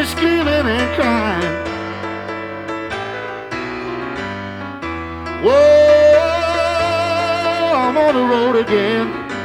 me screaming and crying. Whoa, I'm on the road again.